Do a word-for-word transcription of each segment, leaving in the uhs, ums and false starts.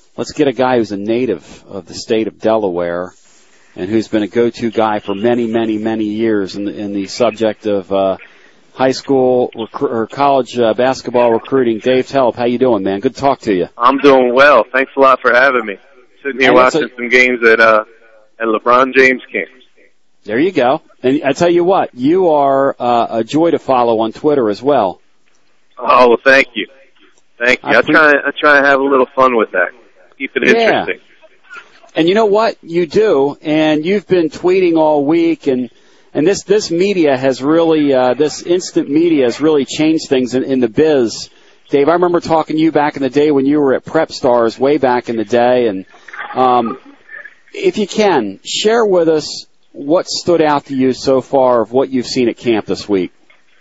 let's get a guy who's a native of the state of Delaware and who's been a go-to guy for many, many, many years in the, in the subject of uh, high school recru- or college uh, basketball recruiting. Dave Telep, how you doing, man? Good to talk to you. I'm doing well. Thanks a lot for having me. Sitting here and watching a, some games at uh, at LeBron James camp. There you go. And I tell you what, you are uh, a joy to follow on Twitter as well. Oh, well, thank you. Thank you. I, I try I try to have a little fun with that. Keep it yeah. interesting. And you know what? You do, and you've been tweeting all week, and and this this media has really, uh, this instant media has really changed things in, in the biz. Dave, I remember talking to you back in the day when you were at Prep Stars way back in the day, and um, if you can, share with us what stood out to you so far of what you've seen at camp this week.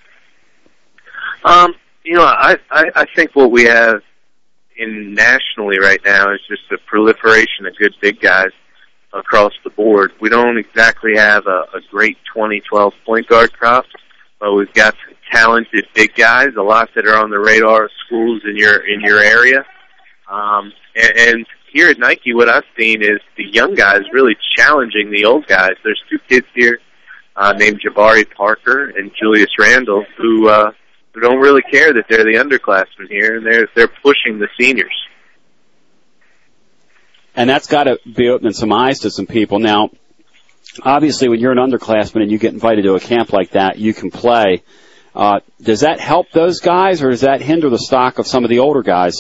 Um, you know, I, I, I think what we have in nationally right now is just a proliferation of good big guys across the board. We don't exactly have a, a great twenty twelve point guard crop, but we've got some talented big guys, a lot that are on the radar of schools in your in your area. Um, and, and here at Nike, what I've seen is the young guys really challenging the old guys. There's two kids here uh, named Jabari Parker and Julius Randle who uh, who don't really care that they're the underclassmen here, and they're they're pushing the seniors. And that's got to be opening some eyes to some people. Now, obviously, when you're an underclassman and you get invited to a camp like that, you can play. Uh, does that help those guys, or does that hinder the stock of some of the older guys?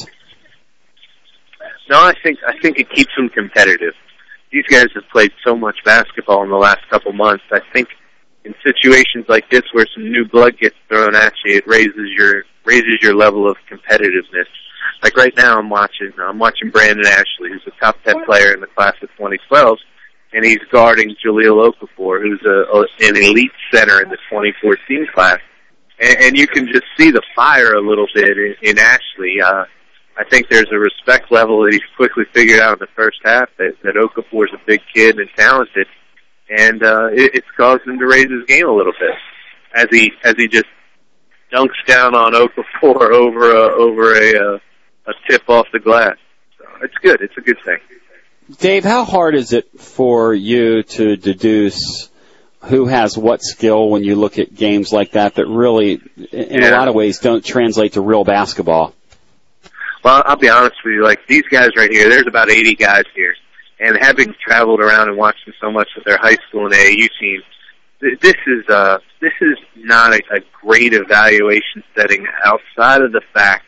No, I think I think it keeps them competitive. These guys have played so much basketball in the last couple months. I think in situations like this where some new blood gets thrown at you, it raises your raises your level of competitiveness. Like right now, I'm watching I'm watching Brandon Ashley, who's a top ten player in the class of twenty twelve, and he's guarding Jahlil Okafor, who's a, a, an elite center in the twenty fourteen class. And, and you can just see the fire a little bit in, in Ashley. Uh, I think there's a respect level that he's quickly figured out in the first half that, that Okafor's a big kid and talented, and uh, it, it's caused him to raise his game a little bit as he as he just dunks down on Okafor over a, over a, a a tip off the glass. So it's good. It's a good thing. Dave, how hard is it for you to deduce who has what skill when you look at games like that that really, in yeah. a lot of ways, don't translate to real basketball? Well, I'll be honest with you. Like, these guys right here, there's about eighty guys here. And having traveled around and watched them so much with their high school and A A U teams, th- this is uh, this is not a, a great evaluation setting outside of the fact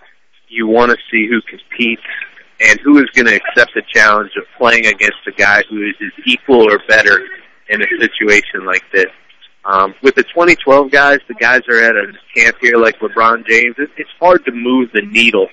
you want to see who competes and who is going to accept the challenge of playing against a guy who is his equal or better in a situation like this. Um, with the twenty twelve guys, the guys are at a camp here like LeBron James. It, it's hard to move the needle.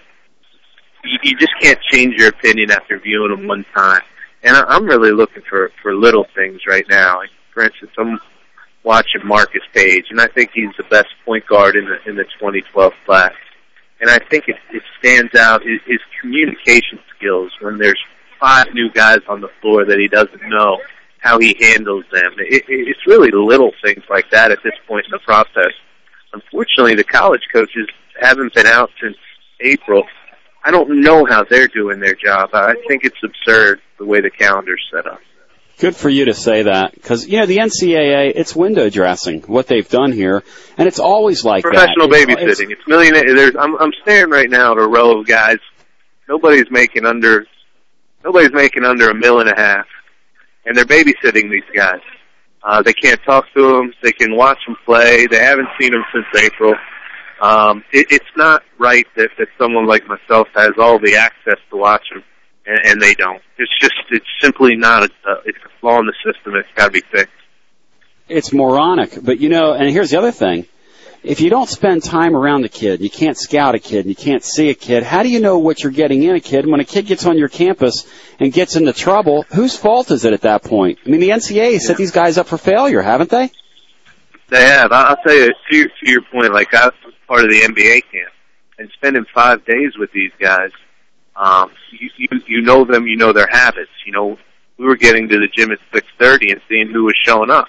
You, you just can't change your opinion after viewing them one time. And I, I'm really looking for, for little things right now. Like, for instance, I'm watching Marcus Page, and I think he's the best point guard in the in the twenty twelve class. And I think it, it stands out, his, his communication skills when there's five new guys on the floor that he doesn't know, how he handles them. It, it, it's really little things like that at this point in the process. Unfortunately, the college coaches haven't been out since April. I don't know how they're doing their job. I think it's absurd the way the calendar's set up. Good for you to say that, because, you know, the N C double A, it's window dressing, what they've done here, and it's always like professional that. Professional babysitting. It's, it's millionaire. There's, I'm, I'm staring right now at a row of guys. Nobody's making under, nobody's making under a mil and a half, and they're babysitting these guys. Uh, they can't talk to them. They can watch them play. They haven't seen them since April. Um, it, it's not right that, that someone like myself has all the access to watch them. And, and they don't. It's just, it's simply not a, uh, it's a flaw in the system. It's got to be fixed. It's moronic. But, you know, and here's the other thing. If you don't spend time around a kid, you can't scout a kid, and you can't see a kid, how do you know what you're getting in a kid? And when a kid gets on your campus and gets into trouble, whose fault is it at that point? I mean, the N C double A yeah. set these guys up for failure, haven't they? They have. I'll tell you, to your, to your point, like I was part of the N B A camp, and spending five days with these guys, Um, you, you, you know them, you know their habits. You know, we were getting to the gym at six thirty and seeing who was showing up.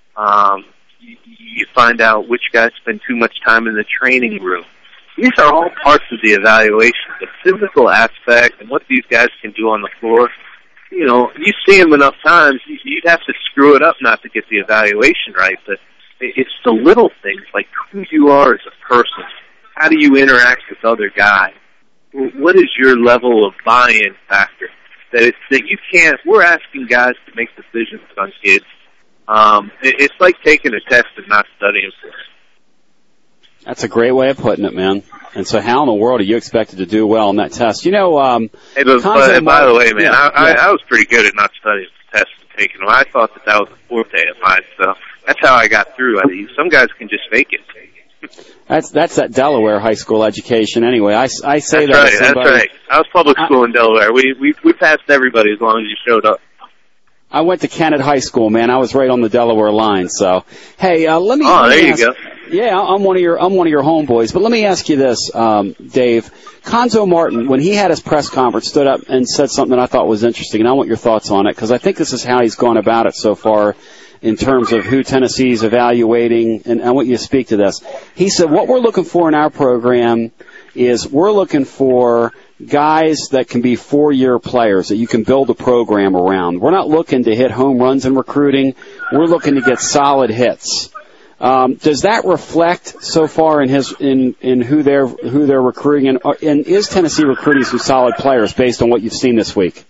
Um, you, you find out which guys spend too much time in the training room. These are all parts of the evaluation. The physical aspect and what these guys can do on the floor, you know, you see them enough times, you'd have to screw it up not to get the evaluation right. But it's the little things, like who you are as a person. How do you interact with other guys? What is your level of buy-in factor? That it's, that you can't, we're asking guys to make decisions on kids. Um, it, it's like taking a test and not studying for it. That's a great way of putting it, man. And so how in the world are you expected to do well on that test? You know, um, hey, but, but, by the way, man, yeah, I, yeah. I, I was pretty good at not studying for tests and taking them. I thought that that was a forte of mine, so that's how I got through. I mean, some guys can just fake it. That's that's that Delaware high school education anyway. I, I say that's that right, as somebody, that's right. I was public school I, in Delaware. We, we, we passed everybody as long as you showed up. I went to Kennett High School, man. I was right on the Delaware line. So, hey, uh, let me. Oh, let there me you ask, go. Yeah, I'm one of your I'm one of your homeboys. But let me ask you this, um, Dave. Cuonzo Martin, when he had his press conference, stood up and said something that I thought was interesting, and I want your thoughts on it because I think this is how he's gone about it so far in terms of who Tennessee's evaluating, and I want you to speak to this. He said, what we're looking for in our program is we're looking for guys that can be four-year players that you can build a program around. We're not looking to hit home runs in recruiting. We're looking to get solid hits. Um, does that reflect so far in his in, in who they're who they're recruiting, and, and is Tennessee recruiting some solid players based on what you've seen this week?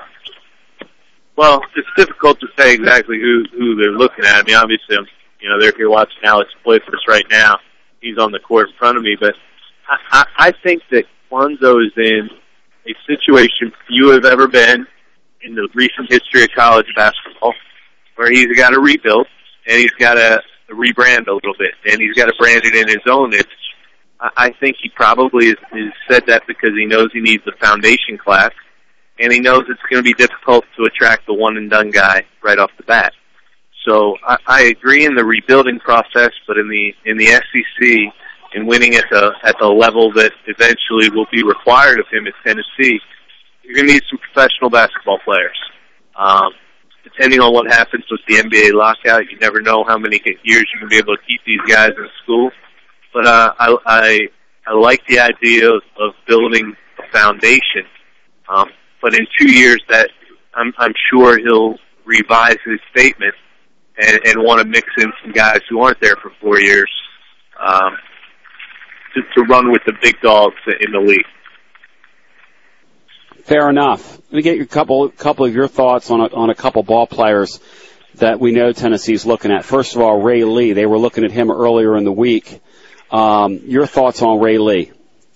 Well, it's difficult to say exactly who who they're looking at. I mean, obviously, I'm, you know, they're here watching Alex play for us right now. He's on the court in front of me, but I, I, I think that Cuonzo is in a situation few have ever been in the recent history of college basketball, where he's got to rebuild and he's got to rebrand a little bit, and he's got to brand it in his own image. I, I think he probably has, has said that because he knows he needs a foundation class. And he knows it's going to be difficult to attract the one-and-done guy right off the bat. So I, I agree in the rebuilding process, but in the in the S E C, in winning at the at the level that eventually will be required of him at Tennessee, you're going to need some professional basketball players. Um, depending on what happens with the N B A lockout, you never know how many years you can be able to keep these guys in school. But uh, I, I I like the idea of, of building a foundation. Um, But in two years, that I'm, I'm sure he'll revise his statement and, and want to mix in some guys who aren't there for four years um, to, to run with the big dogs in the league. Fair enough. Let me get a couple couple of your thoughts on a, on a couple ball players that we know Tennessee's looking at. First of all, Ray Lee. They were looking at him earlier in the week. Um, your thoughts on Ray Lee?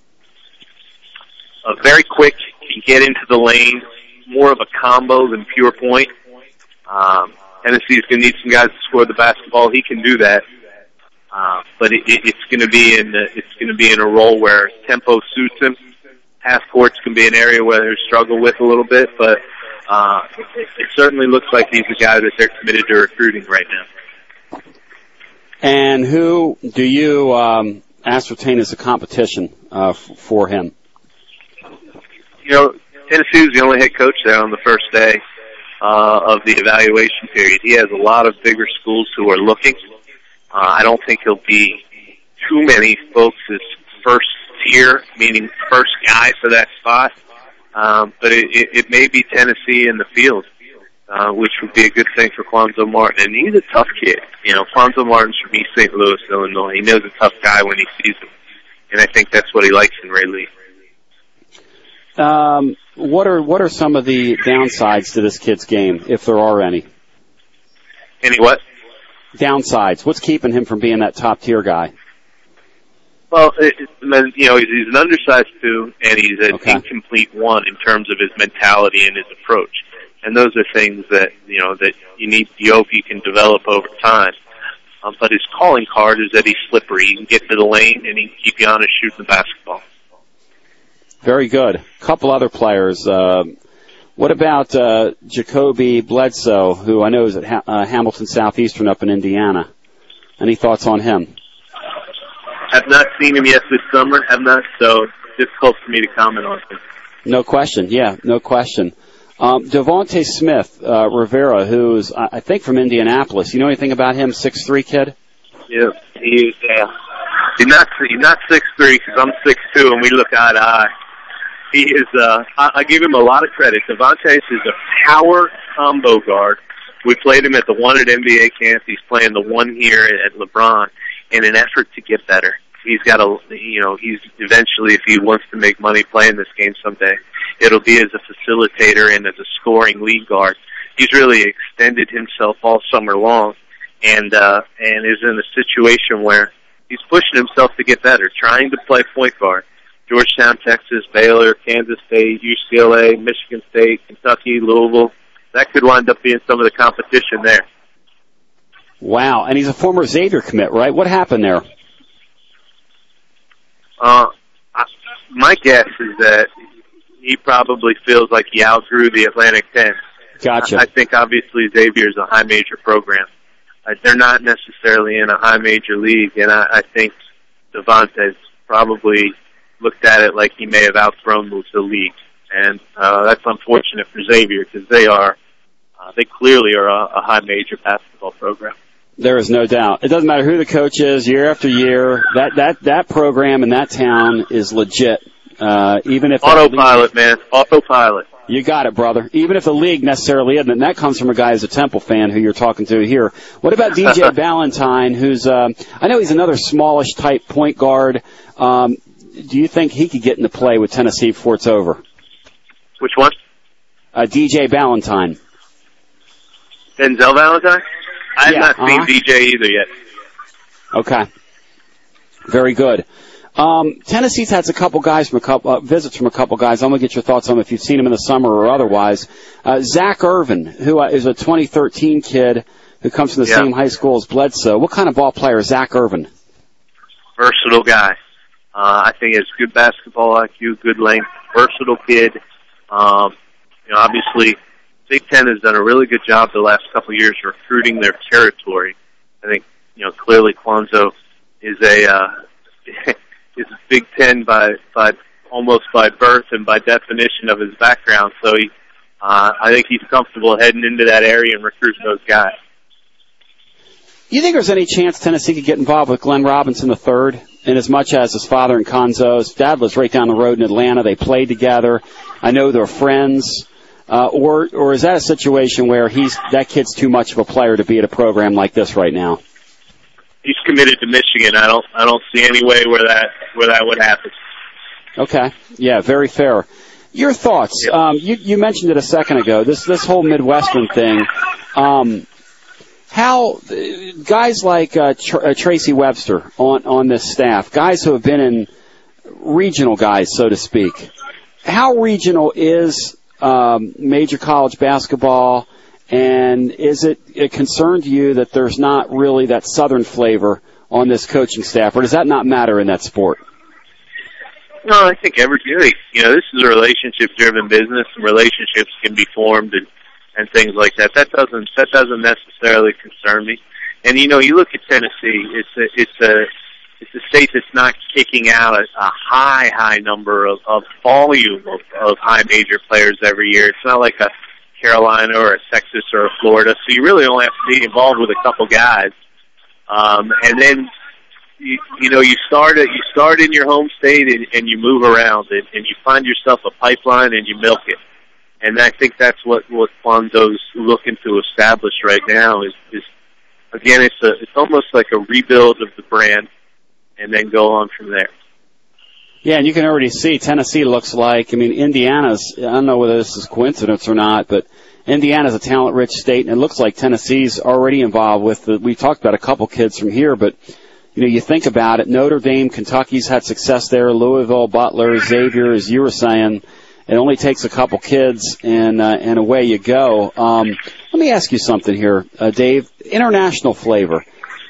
Uh, very quick. Can get into the lane, more of a combo than pure point. Um, Tennessee's going to need some guys to score the basketball. He can do that, uh, but it, it, it's going to be in the, it's going to be in a role where tempo suits him. Half courts can be an area where they struggle with a little bit, but uh, it certainly looks like he's a guy that they're committed to recruiting right now. And who do you um, ascertain as a competition uh, f- for him? You know, Tennessee was the only head coach there on the first day uh, of the evaluation period. He has a lot of bigger schools who are looking. Uh, I don't think he'll be too many folks' first tier, meaning first guy for that spot. Um, but it, it, it may be Tennessee in the field, uh, which would be a good thing for Cuonzo Martin. And he's a tough kid. You know, Cuonzo Martin's from East Saint Louis, Illinois. He knows a tough guy when he sees him. And I think that's what he likes in Ray Lee. Um, what are what are some of the downsides to this kid's game, if there are any? Any what? Downsides. What's keeping him from being that top tier guy? Well, it, it, you know, he's, he's an undersized two, and he's an okay. incomplete one in terms of his mentality and his approach. And those are things that you know that you need. You hope you can develop over time. Um, but his calling card is that he's slippery. He can get to the lane, and he can keep you honest shooting the basketball. Very good. A couple other players. Uh, what about uh, Jacoby Bledsoe, who I know is at ha- uh, Hamilton Southeastern up in Indiana? Any thoughts on him? I've not seen him yet this summer. Have not, so it's difficult for me to comment on him. No question. Yeah, no question. Um, Devontae Smith uh, Rivera, who's I think from Indianapolis. You know anything about him? six three kid. Yeah, he is. Yeah, he's not he's not six three because I'm six two, and we look eye to eye. he is, uh, I, I give him a lot of credit. Devontae is a power combo guard. We played him at the one at N B A camp. He's playing the one here at LeBron in an effort to get better. He's got a, you know, he's eventually, if he wants to make money playing this game someday, it'll be as a facilitator and as a scoring lead guard. He's really extended himself all summer long, and uh, and is in a situation where he's pushing himself to get better, trying to play point guard. Georgetown, Texas, Baylor, Kansas State, U C L A, Michigan State, Kentucky, Louisville. That could wind up being some of the competition there. Wow, and he's a former Xavier commit, right? What happened there? Uh, I, my guess is that he probably feels like he outgrew the Atlantic ten. Gotcha. I, I think obviously Xavier's a high major program. Uh, they're not necessarily in a high major league, and I, I think Devontae's probably looked at it like he may have outgrown the league. And uh, that's unfortunate for Xavier because they are, uh, they clearly are a, a high major basketball program. There is no doubt. It doesn't matter who the coach is, year after year. That that that program in that town is legit. Uh, even if autopilot, man, autopilot. You got it, brother. Even if the league necessarily isn't, and that comes from a guy who's a Temple fan who you're talking to here. What about D J Ballantyne, who's um, I know he's another smallish type point guard. Um, do you think he could get into play with Tennessee before it's over? Which one? Uh, D J Ballantyne. Denzel Valentine? I have yeah, not seen uh-huh. D J either yet. Okay. Very good. Um, Tennessee's had a couple guys from a couple, uh, visits from a couple guys. I'm going to get your thoughts on them if you've seen them in the summer or otherwise. Uh, Zach Irvin, who uh, is a twenty thirteen kid who comes from the yeah. same high school as Bledsoe. What kind of ball player is Zach Irvin? Versatile guy. Uh, I think he has good basketball I Q, good length, versatile kid. Um, you know, obviously, Big Ten has done a really good job the last couple of years recruiting their territory. I think, you know, clearly Quanzo is a, uh, is a Big Ten by, by, almost by birth and by definition of his background. So he, uh, I think he's comfortable heading into that area and recruiting those guys. You think there's any chance Tennessee could get involved with Glenn Robinson the third? In as much as his father and Conzo's dad lives right down the road in Atlanta. They played together. I know they're friends. Uh, or, or is that a situation where he's, that kid's too much of a player to be at a program like this right now? He's committed to Michigan. I don't, I don't see any way where that, where that would happen. Okay. Yeah, very fair. Your thoughts? Yep. Um, you, you mentioned it a second ago. This, this whole Midwestern thing. Um, How uh, guys like uh, Tr- uh, Tracy Webster on, on this staff, guys who have been in regional guys, so to speak, how regional is um, major college basketball, and is it a concern to you that there's not really that southern flavor on this coaching staff, or does that not matter in that sport? No, I think every you know this is a relationship-driven business, and relationships can be formed and. and things like that. That doesn't that doesn't necessarily concern me. And you know, you look at Tennessee. It's a it's a it's a state that's not kicking out a, a high high number of, of volume of, of high major players every year. It's not like a Carolina or a Texas or a Florida. So you really only have to be involved with a couple guys. Um, and then you, you know you start at, you start in your home state and, and you move around and, and you find yourself a pipeline and you milk it. And I think that's what, what Quanzo's looking to establish right now is, is again, it's a, it's almost like a rebuild of the brand and then go on from there. Yeah, and you can already see Tennessee looks like, I mean, Indiana's, I don't know whether this is coincidence or not, but Indiana's a talent-rich state, and it looks like Tennessee's already involved with the, we talked about a couple kids from here, but, you know, you think about it, Notre Dame, Kentucky's had success there, Louisville, Butler, Xavier, as you were saying. It only takes a couple kids, and uh, and away you go. Um, let me ask you something here, uh, Dave. International flavor.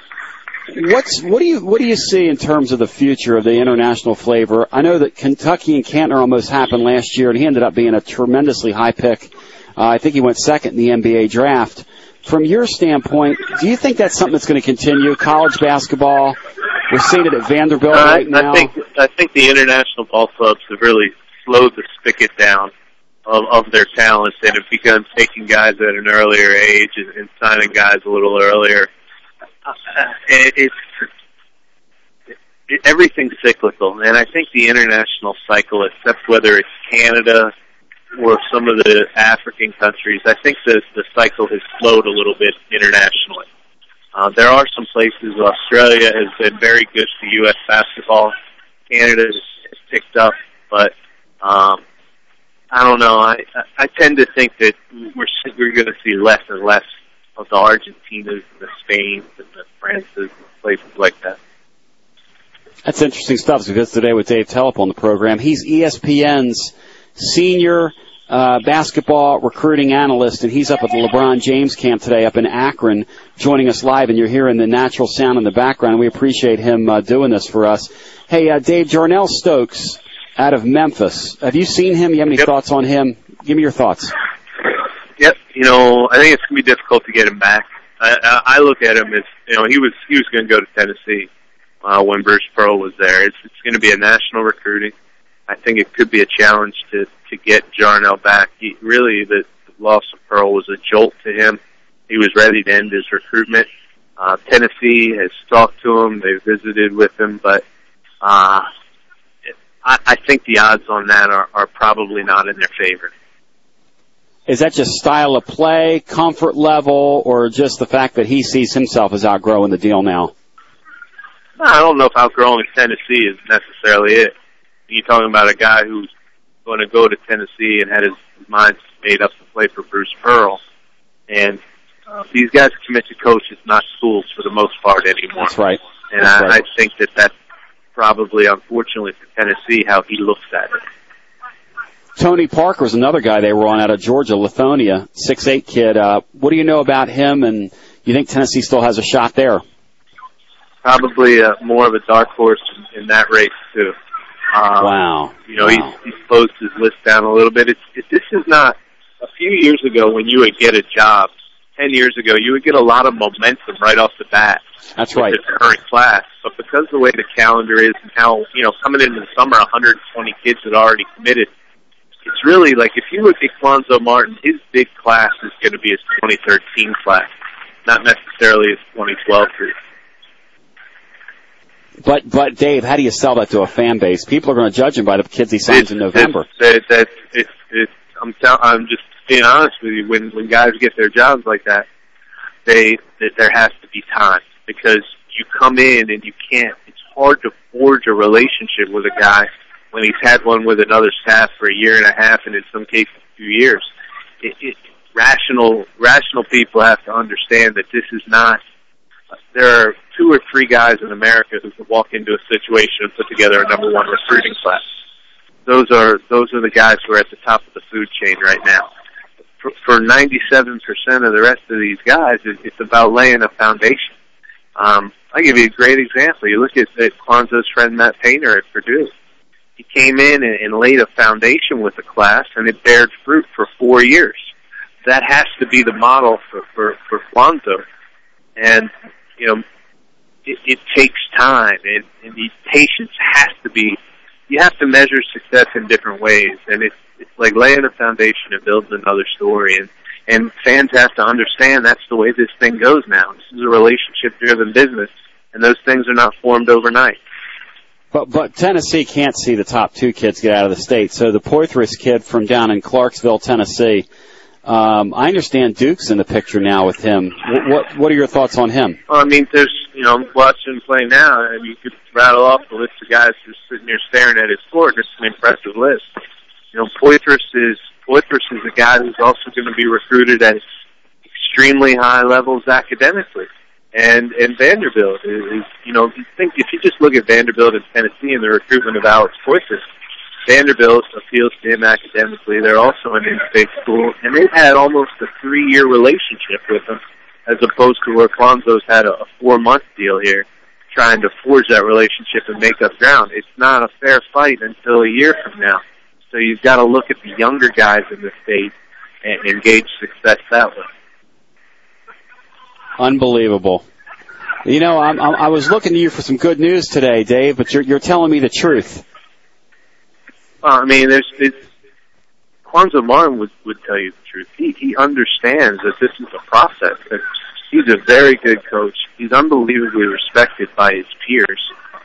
What's what do you what do you see in terms of the future of the international flavor? I know that Kentucky and Cantner almost happened last year, and he ended up being a tremendously high pick. Uh, I think he went second in the N B A draft. From your standpoint, do you think that's something that's going to continue? College basketball, we're seeing it at Vanderbilt uh, right I, now. I think I think the international ball clubs have really slowed the spigot down of, of their talents and have begun taking guys at an earlier age and, and signing guys a little earlier. Uh, it, it's it, everything's cyclical, and I think the international cycle, except whether it's Canada or some of the African countries, I think the, the cycle has slowed a little bit internationally. Uh, there are some places, Australia has been very good for U S basketball. Canada has, has picked up, but um, I don't know. I, I tend to think that we're, we're going to see less and less of the Argentinas and the Spains and the Frances and places like that. That's interesting stuff. So this today with Dave Telep on the program. He's E S P N's senior uh, basketball recruiting analyst, and he's up at the LeBron James camp today up in Akron, joining us live. And you're hearing the natural sound in the background. We appreciate him uh, doing this for us. Hey, uh, Dave, Jarnell Stokes out of Memphis. Have you seen him? You have any Yep. thoughts on him? Give me your thoughts. Yep. You know, I think it's going to be difficult to get him back. I, I, I look at him as, you know, he was he was going to go to Tennessee uh, when Bruce Pearl was there. It's, it's going to be a national recruiting. I think it could be a challenge to, to get Jarnell back. He, really, the, the loss of Pearl was a jolt to him. He was ready to end his recruitment. Uh, Tennessee has talked to him. They've visited with him, but uh, I, I think the odds on that are, are probably not in their favor. Is that just style of play, comfort level, or just the fact that he sees himself as outgrowing the deal now? I don't know if outgrowing Tennessee is necessarily it. You're talking about a guy who's going to go to Tennessee and had his mind made up to play for Bruce Pearl. And uh, these guys commit to coaches, not schools, for the most part anymore. That's right. And That's I, right. I think that that's probably, unfortunately for Tennessee, how he looks at it. Tony Parker was another guy they were on out of Georgia, Lithonia, six eight kid. Uh, what do you know about him, and you think Tennessee still has a shot there? Probably uh, more of a dark horse in, in that race, too. Um, wow. You know, wow. he's, he's closed his list down a little bit. It's, it, this is not, a few years ago when you would get a job, ten years ago, you would get a lot of momentum right off the bat. That's with right. the current class. But because of the way the calendar is and how, you know, coming into the summer, one hundred twenty kids had already committed, it's really like if you look at Quanzo Martin, his big class is going to be his twenty thirteen class, not necessarily his twenty twelve group. But, but Dave, how do you sell that to a fan base? People are going to judge him by the kids he signs It's, in November. It's, it's, it's, it's, I'm, tell, I'm just being honest with you. When when guys get their jobs like that, they that there has to be time because you come in and you can't. It's hard to forge a relationship with a guy when he's had one with another staff for a year and a half, and in some cases two years. It, it, rational rational people have to understand that this is not. There are two or three guys in America who can walk into a situation and put together a number one recruiting class. Those are those are the guys who are at the top of the food chain right now. For, for ninety-seven percent of the rest of these guys, it, it's about laying a foundation. Um, I'll give you a great example. You look at, at Kwanzaa's friend Matt Painter at Purdue. He came in and, and laid a foundation with the class, and it bared fruit for four years. That has to be the model for, for, for Kwanzaa. And, you know, it, it takes time, and, and the patience has to be, you have to measure success in different ways, and it's, it's like laying a foundation and building another story, and, and fans have to understand that's the way this thing goes now. This is a relationship-driven business, and those things are not formed overnight. But but Tennessee can't see the top two kids get out of the state. So the Poitras kid from down in Clarksville, Tennessee, um, I understand Duke's in the picture now with him. What what, what are your thoughts on him? Well, I mean, there's, you know, watching him play now, and you could rattle off the list of guys who's sitting there staring at his court. It's an impressive list. You know, Poitras is Poitras is a guy who's also going to be recruited at extremely high levels academically. And and Vanderbilt is, is, you know, you think if you just look at Vanderbilt and Tennessee and the recruitment of Alex Poitras, Vanderbilt appeals to him academically. They're also an in-state school, and they've had almost a three-year relationship with him, as opposed to where Kwanzaa's had a, a four-month deal here, trying to forge that relationship and make up ground. It's not a fair fight until a year from now. So you've got to look at the younger guys in the state and, and gauge success that way. Unbelievable. You know, I'm, I'm, I was looking to you for some good news today, Dave, but you're, you're telling me the truth. Well, I mean, there's, it's, Quanzo Martin would, would tell you the truth. He, he understands that this is a process. And he's a very good coach. He's unbelievably respected by his peers.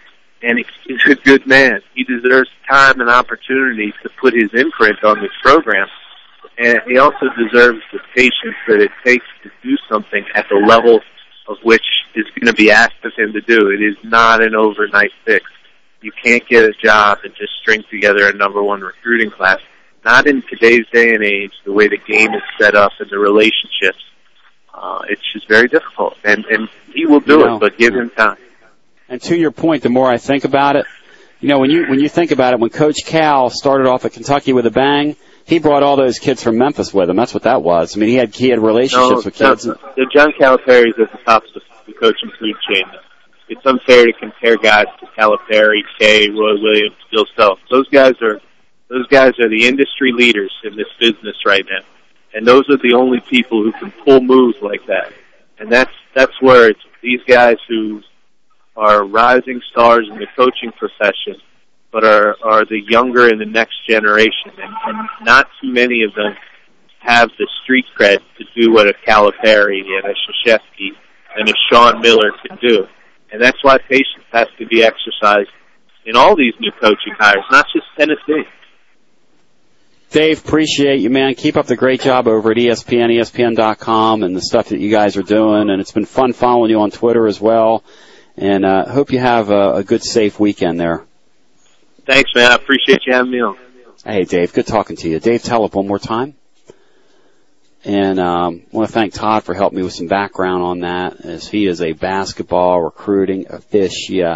and he's a good man. He deserves time and opportunity to put his imprint on this program. And he also deserves the patience that it takes to do something at the level of which is going to be asked of him to do. It is not an overnight fix. You can't get a job and just string together a number one recruiting class. Not in today's day and age, the way the game is set up and the relationships. Uh, it's just very difficult. And, and he will do you know, it, but give him time. And to your point, the more I think about it, you know, when you when you think about it, when Coach Cal started off at Kentucky with a bang, he brought all those kids from Memphis with him. That's what that was. I mean, he had he had relationships no, with kids. No, the John Calipari's at the top of the coaching food chain. It's unfair to compare guys to Calipari, Kay, Roy Williams, Bill Self. Those guys are those guys are the industry leaders in this business right now, and those are the only people who can pull moves like that. And that's that's where it's these guys who are rising stars in the coaching profession, but are, are the younger and the next generation. And, and not too many of them have the street cred to do what a Calipari and a Krzyzewski and a Sean Miller can do. And that's why patience has to be exercised in all these new coaching hires, not just Tennessee. Dave, appreciate you, man. Keep up the great job over at E S P N, E S P N dot com, and the stuff that you guys are doing. And it's been fun following you on Twitter as well. And I uh, hope you have a, a good, safe weekend there. Thanks, man. I appreciate you having me on. Hey, Dave. Good talking to you. Dave Telep, one more time. And um, I want to thank Todd for helping me with some background on that, as he is a basketball recruiting aficionado.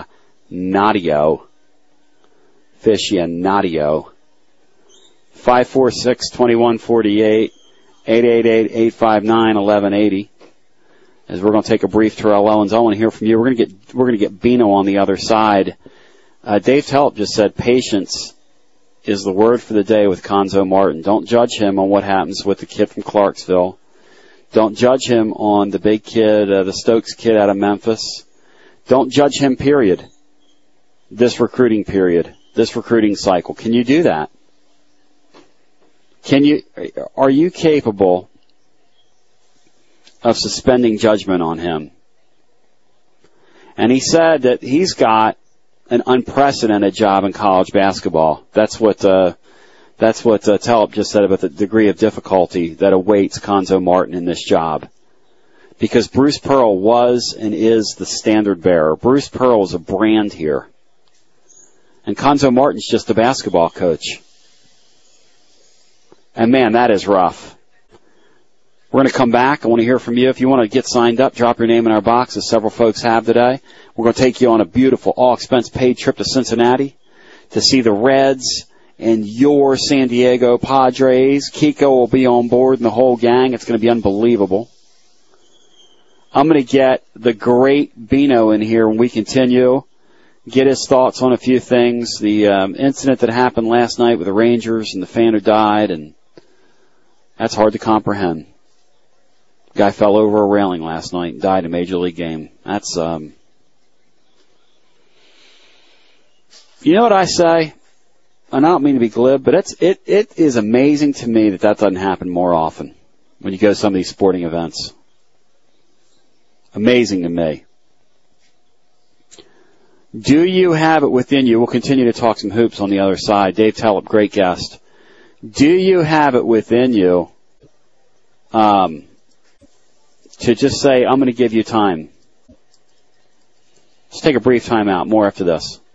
Aficionado. five four six, two one four eight, eight eight eight, eight five nine, one one eight zero. As we're going to take a brief Terrell Owens, I want to hear from you. We're going to get we're going to get Bino on the other side. Uh, Dave Telep just said patience is the word for the day with Cuonzo Martin. Don't judge him on what happens with the kid from Clarksville. Don't judge him on the big kid, uh, the Stokes kid out of Memphis. Don't judge him, period. This recruiting period, this recruiting cycle. Can you do that? Can you? Are you capable of suspending judgment on him? And he said that he's got an unprecedented job in college basketball. That's what uh, that's what uh, Telep just said about the degree of difficulty that awaits Cuonzo Martin in this job. Because Bruce Pearl was and is the standard bearer. Bruce Pearl is a brand here. And Cuonzo Martin's just a basketball coach. And man, that is rough. We're going to come back. I want to hear from you. If you want to get signed up, drop your name in our box, as several folks have today. We're going to take you on a beautiful, all-expense-paid trip to Cincinnati to see the Reds and your San Diego Padres. Kiko will be on board and the whole gang. It's going to be unbelievable. I'm going to get the great Bino in here when we continue, get his thoughts on a few things. The um, incident that happened last night with the Rangers and the fan who died, and that's hard to comprehend. Guy fell over a railing last night and died in a major league game. That's, um, you know what I say? And I don't mean to be glib, but it's, it, it is amazing to me that that doesn't happen more often when you go to some of these sporting events. Amazing to me. Do you have it within you? We'll continue to talk some hoops on the other side. Dave Telep, great guest. Do you have it within you, um, to just say, I'm going to give you time? Let's take a brief time out. More after this.